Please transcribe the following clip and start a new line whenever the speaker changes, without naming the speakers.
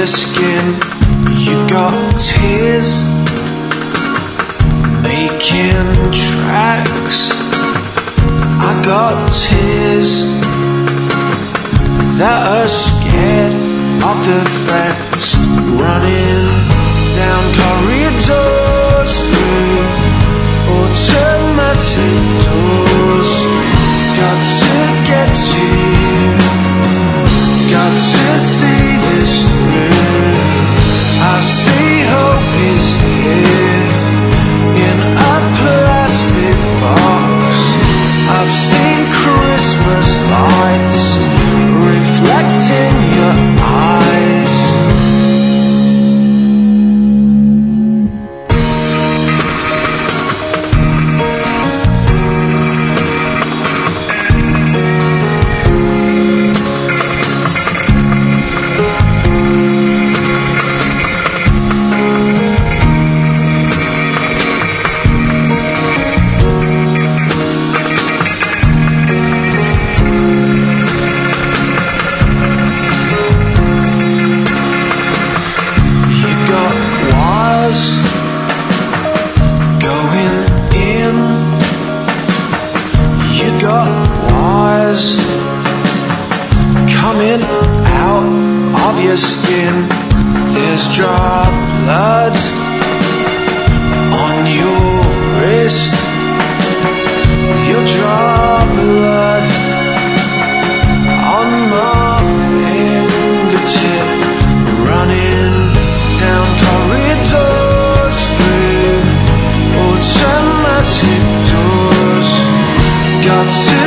your skin. You got tears making tracks. I got tears that are scared of the facts, running down corridors through automatic doors. Got to get to you, got to see this through. I see hope is here in a plastic box. I've seen Christmas lights reflecting your eyes. Coming out of your skin, there's drop blood on your wrist. Your drop blood on my fingertip, running down corridors through automatic doors. Got to